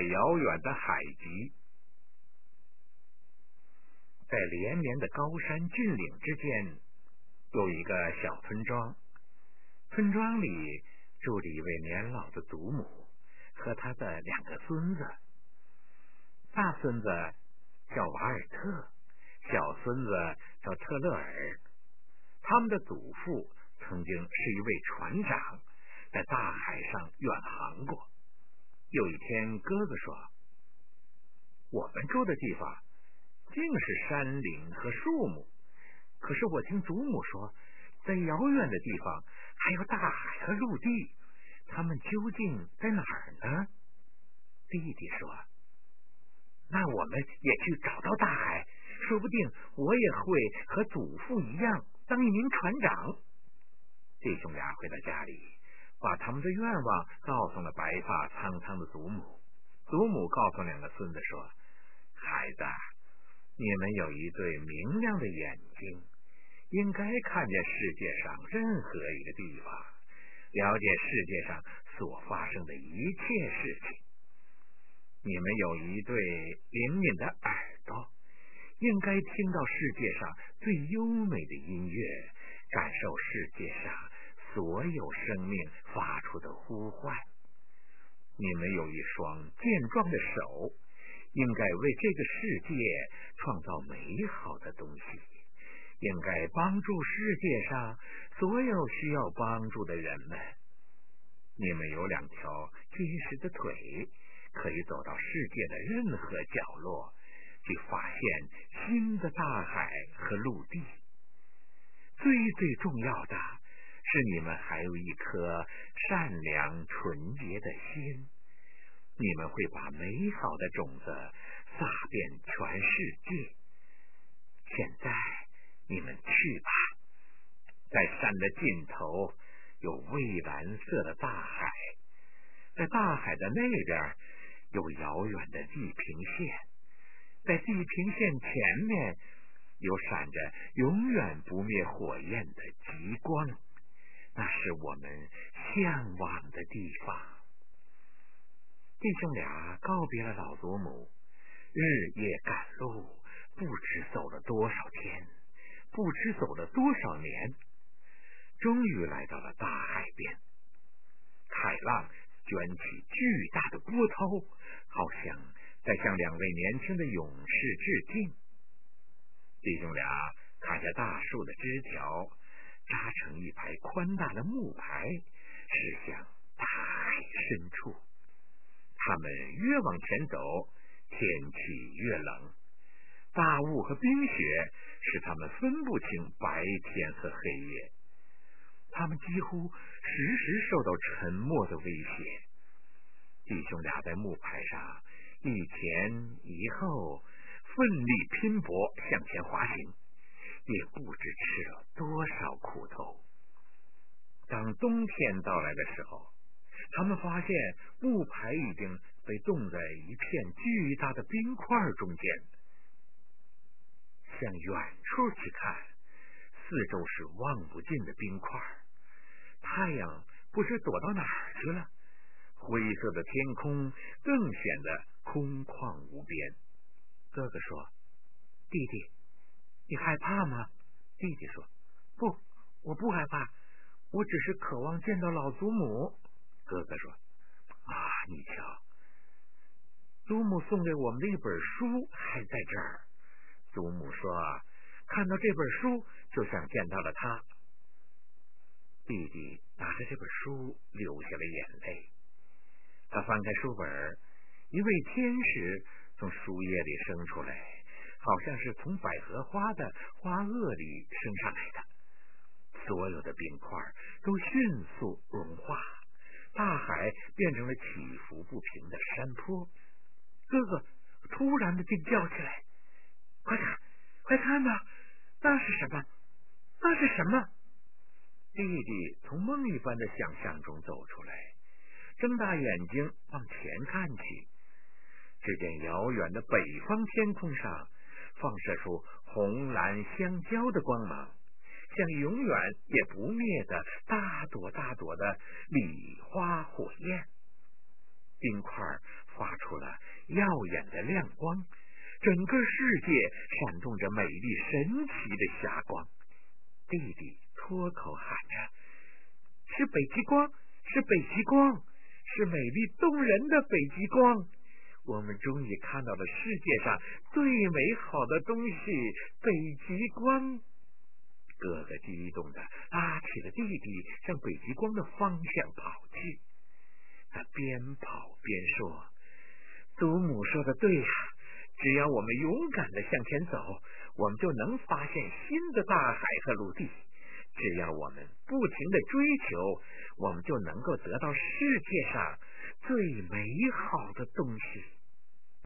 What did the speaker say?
遥远的海极。在连绵的高山峻岭之间，有一个小村庄，村庄里住着一位年老的祖母和他的2个孙子。大孙子叫瓦尔特，小孙子叫特勒尔。他们的祖父曾经是一位船长，在大海上远航过。有一天，哥哥说，我们住的地方尽是山岭和树木，可是我听祖母说，在遥远的地方还有大海和陆地，他们究竟在哪儿呢？弟弟说，那我们也去找到大海，说不定我也会和祖父一样当一名船长。弟兄俩回到家里，把他们的愿望告诉了白发苍苍的祖母。祖母告诉2个孙子说，孩子，你们有一对明亮的眼睛，应该看见世界上任何一个地方，了解世界上所发生的一切事情。你们有一对灵敏的耳朵，应该听到世界上最优美的音乐，感受世界上所有生命发出的呼唤。你们有一双健壮的手，应该为这个世界创造美好的东西，应该帮助世界上所有需要帮助的人们。你们有2条结实的腿，可以走到世界的任何角落，去发现新的大海和陆地。最重要的是，你们还有一颗善良纯洁的心，你们会把美好的种子撒遍全世界。现在你们去吧，在山的尽头有蔚蓝色的大海，在大海的那边有遥远的地平线，在地平线前面有闪着永远不灭火焰的极光，那是我们向往的地方。弟兄俩告别了老祖母，日夜赶路，不知走了多少天，不知走了多少年，终于来到了大海边。海浪卷起巨大的波涛，好像在向2位年轻的勇士致敬。弟兄俩砍下大树的枝条，扎成一排宽大的木牌，驶向大海深处。他们越往前走，天气越冷，大雾和冰雪使他们分不清白天和黑夜。他们几乎时时受到沉默的威胁。弟兄俩在木牌上一前一后，奋力拼搏向前滑行，也不知吃了多少苦头。当冬天到来的时候，他们发现木牌已经被冻在一片巨大的冰块中间。向远处去看，四周是望不尽的冰块，太阳不知躲到哪儿去了，灰色的天空更显得空旷无边。哥哥说，弟弟，你害怕吗？弟弟说，不，我不害怕，我只是渴望见到老祖母。哥哥说，你瞧，祖母送给我们的一本书还在这儿。祖母说，看到这本书就像见到了他。弟弟拿着这本书流下了眼泪。他翻开书本，一位天使从书页里升出来，好像是从百合花的花萼里升上来的。所有的冰块都迅速融化，大海变成了起伏不平的山坡。哥哥突然的惊叫起来，快看呐，那是什么？那是什么？弟弟从梦一般的想象中走出来，睁大眼睛往前看去，只见遥远的北方天空上放射出红蓝相交的光芒，像永远也不灭的大朵大朵的礼花火焰。冰块发出了耀眼的亮光，整个世界闪动着美丽神奇的霞光。弟弟脱口喊着：“是北极光，是北极光，是美丽动人的北极光！我们终于看到了世界上最美好的东西——北极光！”哥哥激动地拉起了弟弟，向北极光的方向跑去。他边跑边说：“祖母说的对呀，只要我们勇敢地向前走，我们就能发现新的大海和陆地。只要我们不停地追求，我们就能够得到世界上最美好的东西。”